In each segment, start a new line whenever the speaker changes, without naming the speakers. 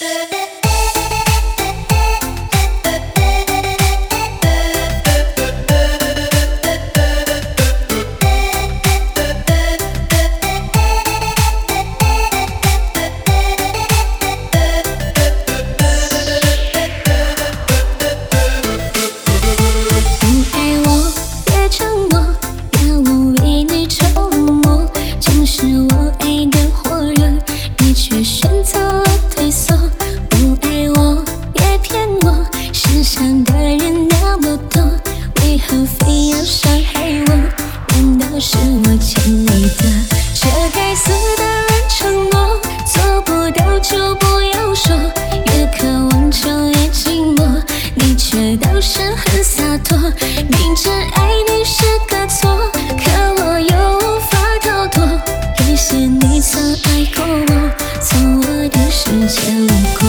是我欠你的，这该死的人承诺，做不到就不要说，越渴望就越寂寞，你却倒是很洒脱，明知爱你是个错，可我又无法逃脱，感谢你曾爱过我，从我的世界路过。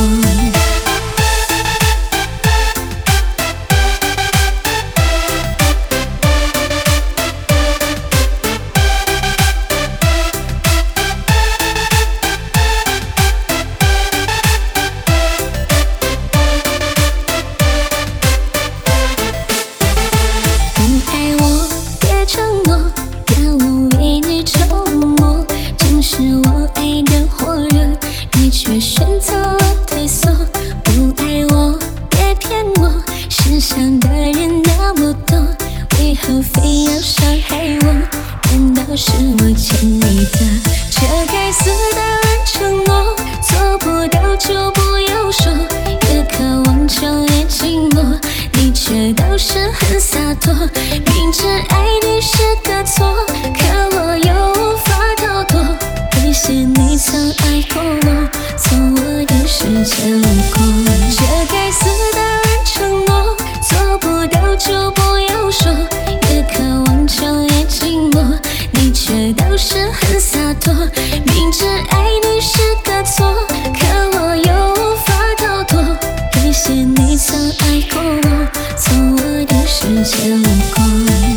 却选择了退缩，不爱我，别骗我，世上的人那么多，为何非要伤害我？难道是我欠你的？这该死的人承诺，做不到就不要说，越渴望就越寂寞，你却倒是很洒脱，明知爱你是个错，可我又无法逃脱，感谢你曾爱过我，从我的世界路过。这该死的人承诺，做不到就不要说，越渴望就越寂寞，你却倒是很洒脱，明知爱你是个错，可我又无法逃脱，感谢你曾爱过我，从我的世界路过。